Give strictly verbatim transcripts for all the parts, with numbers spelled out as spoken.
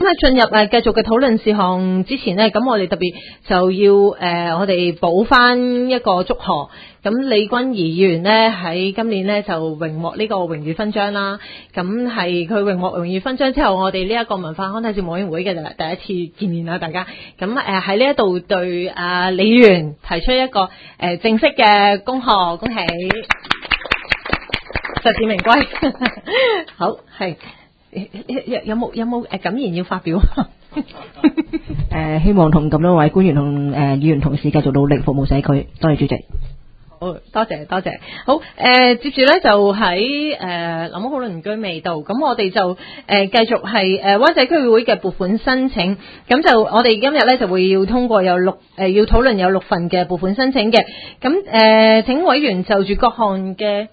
咁啊，進入誒繼續嘅討論事項之前呢，咁我哋特別就要誒、呃，我哋補翻一個祝賀。咁李君儀議員呢，喺今年呢就榮獲呢個榮譽勳章啦。咁係佢榮獲榮譽勳章之後，我哋呢一個文化康體事務委員會嘅第一次見面啦，大家。咁誒喺呢一度對阿李議員提出一個誒、呃、正式嘅恭賀，恭喜，實至名歸。好，係。有冇有冇誒感言要發表？誒、 呃，希望同咁多位官員同誒、呃、議員同事繼續努力服務社區。多謝主席。 好，多謝多謝。好，誒、呃，接住咧就喺誒林屋好鄰居味道，咁我哋就誒繼、呃、續係誒灣仔區議會嘅撥款申請，咁就我哋今日咧就會要通過有六誒、呃、要討論有六份嘅撥款申請嘅，咁誒、呃、請委員就住各項嘅。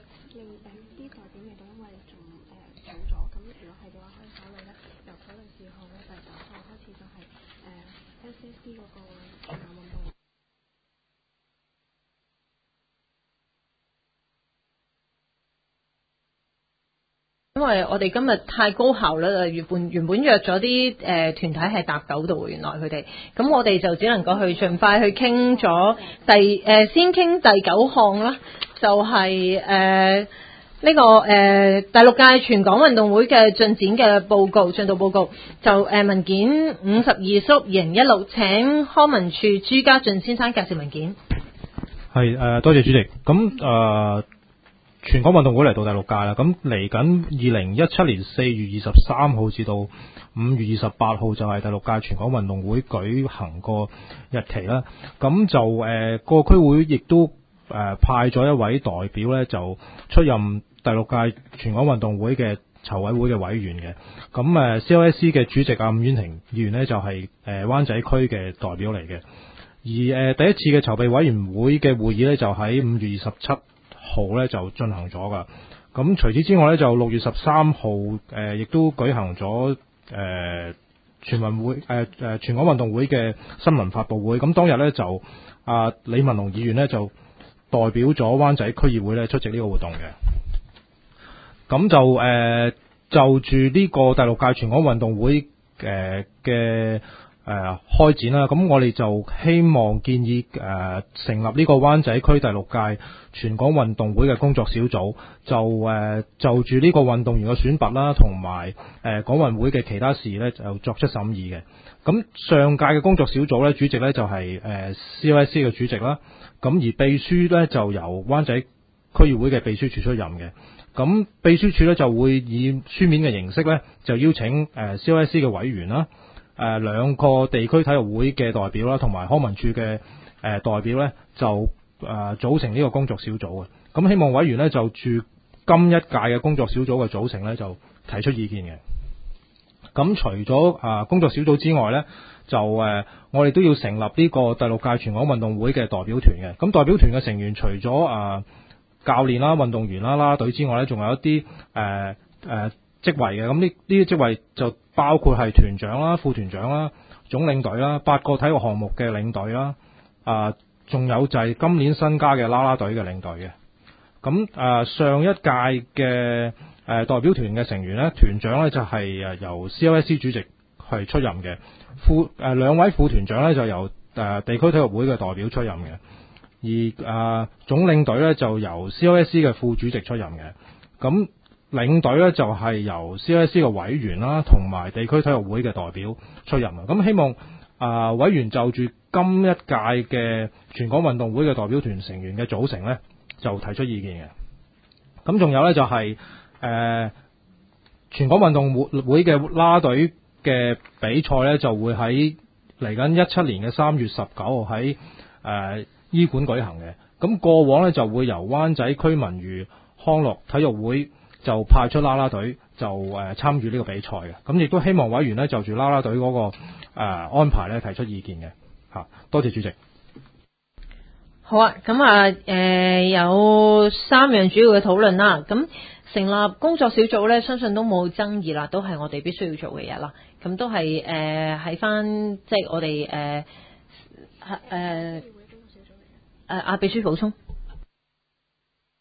因為我哋今日太高效啦，原本原本約咗啲誒團體係搭九度，原來佢哋，咁我哋就只能夠去盡快去傾咗第誒、呃、先傾第九項啦，就係誒呢個誒、呃、第六屆全港運動會嘅進展嘅報告進度報告，就誒、呃、文件五十二叔二零一六，請康文署朱家俊先生介紹文件。 係誒、呃、多謝主席，咁誒。呃全港運動會嚟到第六屆啦，咁嚟緊二零一七年四月二十三號至到五月二十八號就係第六屆全港運動會舉行個日期啦。咁就誒、呃、個區會亦都誒、呃、派咗一位代表咧，就出任第六屆全港運動會嘅籌委會嘅委員嘅。咁誒、呃、C O S C 嘅主席啊伍婉婷議員呢，就係誒灣仔區嘅代表嚟嘅。而誒、呃、第一次嘅籌備委員會嘅會議咧，就喺五月二十七號咧就進行咗噶，咁除此之外咧就六月十三號誒亦都舉行咗誒、呃、全運會誒誒、呃、全港運動會嘅新聞發佈會，咁當日咧就阿、呃、李文龍議員咧就代表咗灣仔區議會咧出席呢個活動嘅，咁就誒、呃、就住呢個第六屆全港運動會誒嘅。呃誒、呃，開展啦，咁我哋就希望建議誒、呃、成立呢個灣仔區第六屆全港運動會嘅工作小組，就誒、呃、就住呢個運動員嘅選拔啦，同埋誒港運會嘅其他事呢，就作出審議嘅。咁上屆嘅工作小組呢，主席呢就係、是、誒、呃、C O S C 嘅主席啦，咁而秘書呢，就由灣仔區議會嘅秘書處出任嘅。咁秘書處呢，就會以書面嘅形式呢，就邀請誒、呃、C O S C 嘅委員啦。誒、呃、兩個地區體育會嘅代表啦，同埋康文署嘅誒、呃、代表呢，就誒、呃、組成呢個工作小組嘅。咁希望委員呢，就住今一屆嘅工作小組嘅組成呢，就提出意見嘅。咁除咗啊、呃、工作小組之外呢，就誒、呃、我哋都要成立呢個第六屆全港運動會嘅代表團嘅。咁代表團嘅成員除咗啊、呃、教練啦、運動員啦、啦啦隊之外呢，仲有一啲誒誒。呃呃職位嘅，咁呢呢啲職位就包括係團長啦、副團長啦、總領隊啦、八個體育項目嘅領隊啦，啊、呃，仲有就係今年新加嘅啦啦隊嘅領隊嘅。咁啊、呃，上一屆嘅誒、呃、代表團嘅成員咧，團長咧就係誒由 C O S C 主席去出任嘅，副誒兩、呃、位副團長咧就由誒、呃、地區體育會嘅代表出任嘅，而啊、呃、總領隊咧就由 C O S C 嘅副主席出任嘅，咁。領隊咧就係由 C O S C 嘅委員啦，同埋地區體育會嘅代表出任啊。咁希望啊、呃、委員就住今一屆嘅全港運動會嘅代表團成員嘅組成咧，就提出意見嘅。咁仲有咧就係、是、誒、呃、全港運動會會嘅啦隊嘅比賽咧，就會喺嚟緊一七年嘅三月十九號喺誒醫館舉行嘅。咁過往咧就會由灣仔區文娛康樂體育會。就派出啦啦隊就誒參與呢個比賽嘅，咁亦都希望委員呢就住啦啦隊嗰個誒、呃、安排呢提出意見嘅嚇，多謝主席。 好啊，咁啊誒有三樣主要嘅討論啦，咁成立工作小組呢，相信都冇爭議啦，都係我哋必須要做嘅嘢啦，咁都係誒喺翻即係我哋誒誒誒阿秘書補充。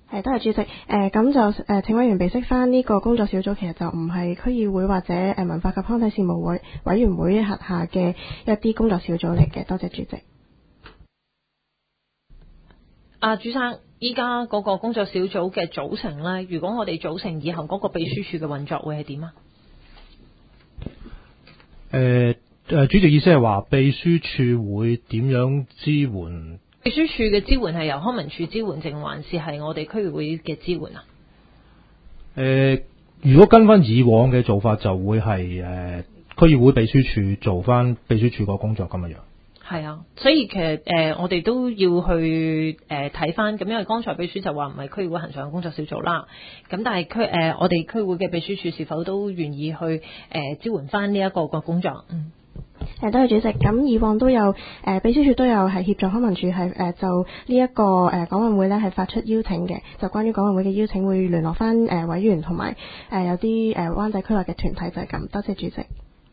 係，多謝主席。誒、呃，咁就誒、呃、請委員備悉翻呢個工作小組，其實就唔係區議會或者誒、呃、文化及康體事務委委員會轄下嘅一啲工作小組嚟嘅。多謝主席。 阿、啊、朱生，依家嗰個工作小組嘅組成咧，如果我哋組成以後嗰個秘書處嘅運作會係點啊？ 誒誒，主席意思係話秘書處會點樣支援？ 秘書處嘅支援係由康文署支援，定還是係我哋區議會嘅支援啊？ 誒、呃，如果跟翻以往嘅做法，就會係誒、呃、區議會秘書處做翻秘書處個工作咁嘅樣。係啊，所以其實誒、呃，我哋都要去誒睇翻，咁、呃、因為剛才秘書就話唔係區議會恆常嘅工作小組啦，咁但係區誒我哋區會嘅秘書處是否都願意去誒、呃、支援翻呢一個個工作？嗯。 誒，多謝主席。咁以往都有誒、呃、秘書處都有係協助康文署係誒就呢一個誒港運會咧係發出邀請嘅，就關於港運會嘅邀請會聯絡翻誒委員同埋誒有啲誒灣仔區內嘅團體就係咁。多謝主席。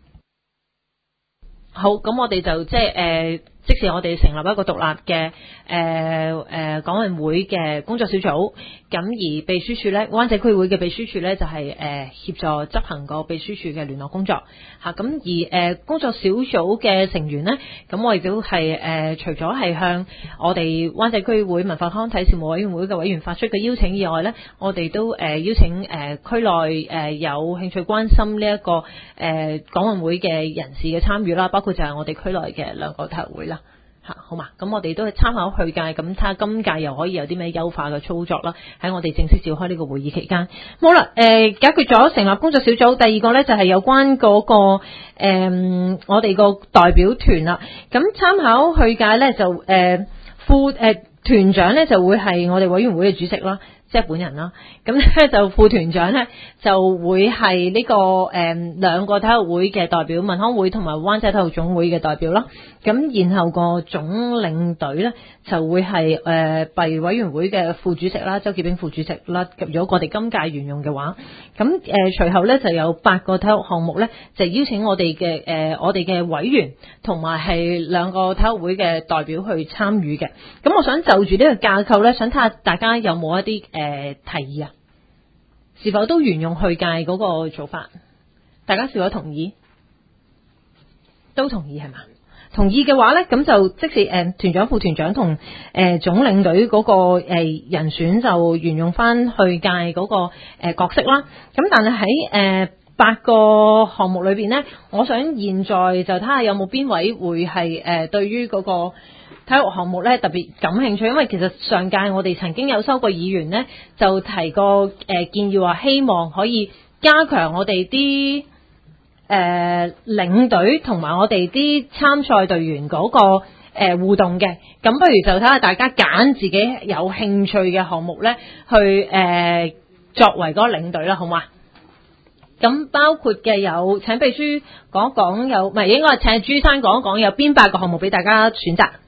好，咁我哋就即係誒，即使我哋成立一個獨立嘅誒誒港運會嘅工作小組，咁而秘書處咧，灣仔區會嘅秘書處咧就係、是、誒、呃、協助執行個秘書處嘅聯絡工作嚇。咁、啊、而誒、呃、工作小組嘅成員咧，咁我亦都係誒除咗係向我哋灣仔區會文化康體事務委員會嘅委員發出嘅邀請以外咧，我哋都誒、呃、邀請誒、呃、區內誒、呃、有興趣關心呢、這、一個誒、呃、港運會嘅人士嘅參與啦，包括就係我哋區內嘅兩個體育會啦。嚇，好嘛，咁我哋都係參考去屆，咁睇下今屆又可以有啲咩優化嘅操作啦。喺我哋正式召開呢個會議期間，好啦，誒、呃、解決咗成立工作小組，第二個咧就係、是、有關嗰、那個誒、呃、我哋個代表團啦。咁參考去屆咧就誒、呃、副誒、呃、團長咧就會係我哋委員會嘅主席啦。即係本人啦，咁咧就副團長咧就會係呢、這個誒、呃、兩個體育會嘅代表，文康會同埋灣仔體育總會嘅代表啦。咁然後個總領隊咧就會係誒弊委員會嘅副主席啦，周潔冰副主席啦。如果我哋今屆沿用嘅話，咁誒、呃、隨後咧就有八個體育項目咧，就邀請我哋嘅誒我哋嘅委員同埋係兩個體育會嘅代表去參與嘅。咁我想就住呢個架構咧，想睇下大家有冇一啲誒、呃、提議啊？是否都沿用去屆嗰個做法？大家是否同意？都同意係嘛？同意嘅話咧，咁就即是誒、呃、團長、副團長同誒、呃、總領隊嗰、那個、呃、人選就沿用翻去屆嗰、那個、呃、角色啦。咁但係喺誒八個項目裏邊咧，我想現在就睇下有冇邊位會係誒、呃、對於嗰個體育項目咧特別感興趣，因為其實上屆我哋曾經有收過議員咧就提過誒、呃、建議話希望可以加強我哋啲誒、呃、領隊同埋我哋啲參賽隊員嗰、那個誒、呃、互動嘅，咁不如就睇下大家揀自己有興趣嘅項目咧，去誒、呃、作為嗰個領隊啦，好嘛？咁包括嘅有請秘書講一講，有唔係應該係請朱生講一講有邊八個項目俾大家選擇。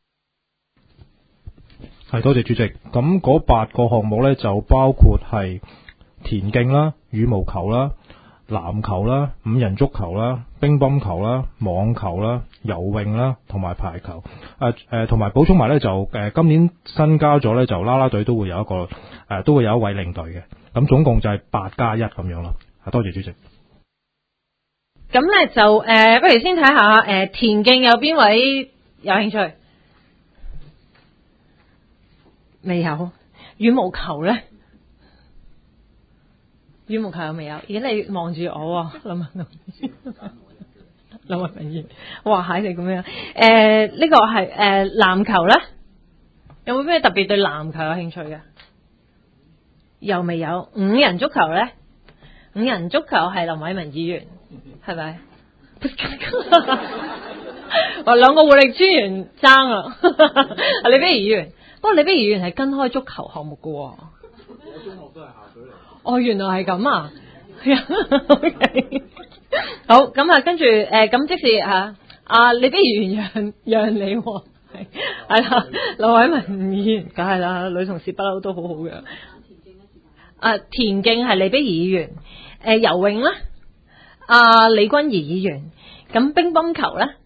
係，多謝主席。咁嗰八個項目咧就包括係田徑啦、羽毛球啦、籃球啦、五人足球啦、乒乓球啦、網球啦、游泳啦，同埋排球。誒、呃、誒，同埋補充埋咧就誒、呃，今年新加咗咧就啦啦隊都會有一個誒、呃，都會有一位領隊嘅。咁總共就係八加一咁樣啦。啊，多謝主席。 咁咧就誒、呃，不如先睇下誒田徑有邊位有興趣？未有。羽毛球咧？羽毛球有未有？而家你望住我，林文龍，林文明議，哇，係你咁樣。誒、呃，呢、這個係誒籃球咧，有冇咩特別對籃球有興趣嘅？又未有。五人足球咧？五人足球係林偉文議員，係咪？哇，兩個活力專員爭啊！李碧儀議員，不過李碧儀議員係跟開足球項目嘅。我中學都係校隊嚟。哦，原來係咁啊！OK， 好，咁啊，跟住誒，咁、呃、即是嚇啊，李碧儀議員讓讓你係係啦，劉偉文議員梗係啦，女同事不嬲都好好嘅。啊，田徑係李碧儀議員。誒、呃、游泳啦，阿、啊、李君儀議員。咁乒乓球咧？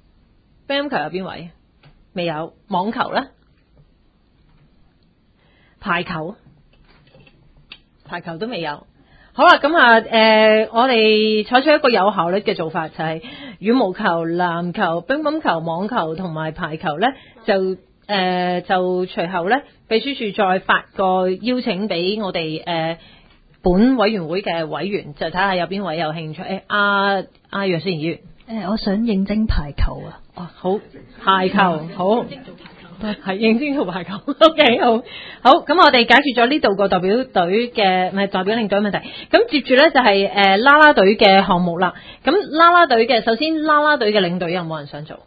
乒乓球有邊位？未有。網球咧？ 排球，排球都未有。好啦，咁啊，誒、呃，我哋採取一個有效率嘅做法，就係、是、羽毛球、籃球、乒乓球、網球同埋排球咧，就誒、呃、就隨後咧，秘書處再發個邀請俾我哋誒、呃、本委員會嘅委員，就睇下有邊位有興趣。誒，阿阿楊思賢議員， 誒，我想應徵排球啊。 哦，好，排球好。係認真做排球 ，OK 好，好咁我哋解決咗呢度個代表隊嘅唔係代表領隊問題，咁接住呢就係誒啦啦隊嘅項目啦。咁啦啦隊嘅首先啦啦隊嘅領隊有冇人想做？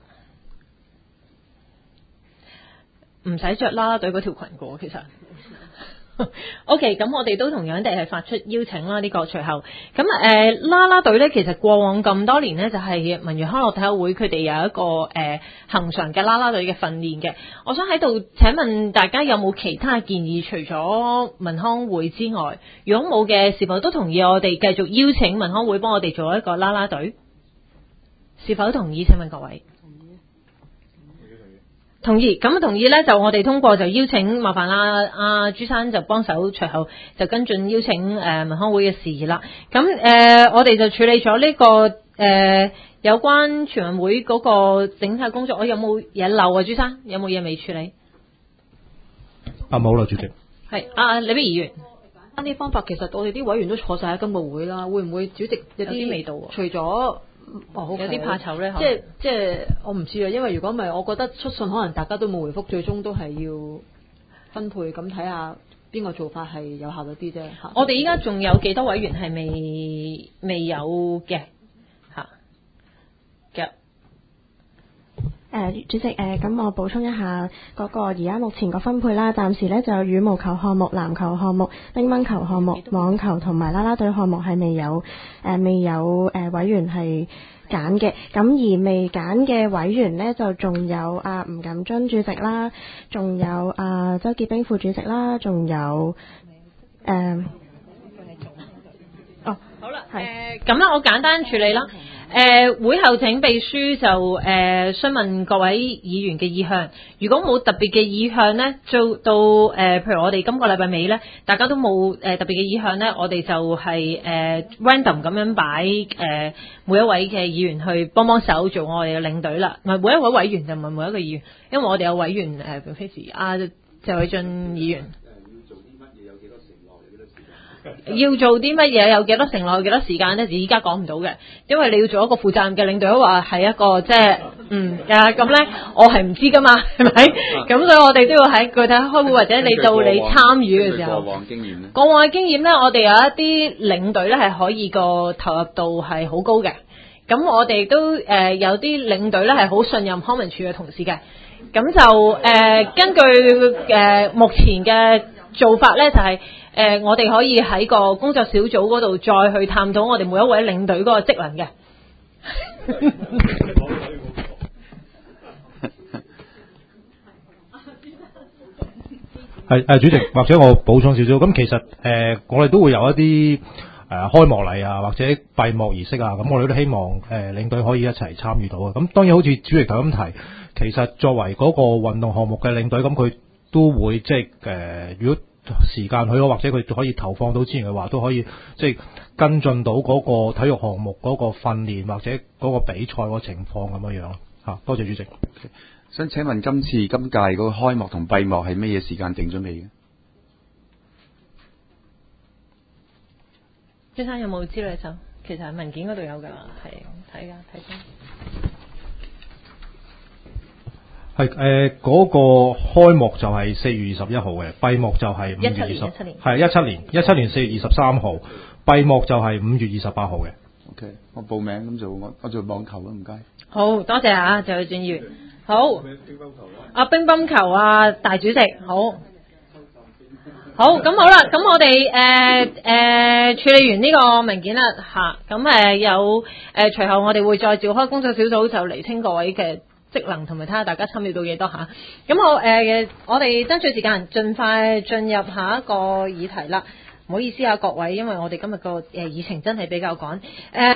唔使着啦啦隊嗰條裙嘅其實。O.K. 咁我哋都同樣地係發出邀請啦，呢、這個隨後咁誒啦啦隊呢，其實過往咁多年呢，就係、是、文娛康樂體育會佢哋有一個誒恆、呃、常嘅啦啦隊嘅訓練嘅。我想喺度請問大家有冇其他建議？除咗文康會之外，如果冇嘅，是否都同意我哋繼續邀請文康會幫我哋做一個啦啦隊？是否同意？請問各位。同意，咁同意呢，就我哋通過就邀請，麻煩啦，阿、啊、朱生就幫手，隨後就跟進邀請誒、呃、文康會嘅事宜啦。咁誒、呃，我哋就處理咗呢、這個誒、呃、有關全運會嗰個整體工作。我有冇嘢漏啊？朱生有冇嘢未處理？ 啊冇啦，主席。係啊，李碧議員。 啱啲方法其實我哋啲委員都坐晒喺今個會啦，會唔會主席有啲味道？ 除咗哦、 有啲怕醜咧， 即係即係我唔知啊，因為如果唔係，我覺得出信可能大家都冇回覆，最終都係要分配咁睇下邊個做法係有效率啲啫。 我哋依家仲有幾多委員係未未有嘅嚇嘅？ 誒、呃、主席誒，咁、呃、我補充一下嗰個而家目前個分配啦，暫時咧就有羽毛球項目、籃球項目、乒乓球項目、網球同埋啦啦隊項目係未有誒、呃、未有誒、呃、委員係揀嘅，咁而未揀嘅委員呢，就仲有阿吳錦津主席啦，仲有阿、啊、周潔冰副主席啦，仲有誒、呃、哦好啦，誒咁啦，我簡單處理啦。誒、呃、會後請秘書就誒、呃、詢問各位議員嘅意向，如果冇特別嘅意向呢，做到誒、呃、譬如我哋今個禮拜尾呢，大家都冇誒、呃、特別嘅意向呢，我哋就係、是、誒、呃、random 咁樣擺誒、呃、每一位嘅議員去幫幫手做我哋嘅領隊啦。唔係每一位委員就唔係每一個議員，因為我哋有委員誒，並非是阿謝偉俊議員。要做啲乜嘢有幾多承諾有幾多時間呢？就依家講唔到嘅，因為你要做一個負責任嘅領隊，話係一個即係嗯啊咁呢，我係唔知噶嘛，係咪？咁所以我哋都要喺具體開會或者你到你參與嘅時候，過往經驗呢？過往嘅經驗呢，我哋有一啲領隊呢係可以個投入度係好高嘅。咁我哋都誒、呃、有啲領隊呢係好信任康文署嘅同事嘅。咁就誒、呃、根據誒、呃、目前嘅做法呢，就係、是。誒、呃，我哋可以喺個工作小組嗰度再去探討我哋每一位領隊嗰個職能嘅。 係誒，主席或者我補充少少，咁其實誒、呃，我哋都會有一啲誒、呃、開幕禮啊，或者閉幕儀式啊，咁我哋都希望誒、呃、領隊可以一齊參與到啊。咁當然好似主席頭咁提，其實作為嗰個運動項目嘅領隊，咁佢都會即係誒，如果時間許可或者佢可以投放到資源嘅話，都可以即係跟進到嗰個體育項目嗰個訓練或者嗰個比賽個情況咁樣樣嚇。多謝主席。 想請問今次今屆嗰個開幕同閉幕係咩嘢時間定咗未嘅？ 先生有冇資料就？其實喺文件嗰度有㗎，係睇㗎睇先。 係誒嗰個開幕就係四月二十一號嘅，閉幕就係五月二十，係一七年一七年四月二十三號，閉幕就係五月二十八號嘅。 OK， 我報名咁做我我做網球啦，唔該。 好多謝啊，謝偉俊議員。好。啊，乒乓球啊，大主席，好。好，咁好啦，咁我哋誒誒處理完呢個文件啦嚇，咁、啊、誒有誒、呃、隨後我哋會再召開工作小組，就釐清各位嘅職能同埋睇下大家參與到幾多嚇。咁我誒我哋爭取時間，盡快進入下一個議題啦。唔好意思啊，各位，因為我哋今日個誒議程真係比較趕誒。呃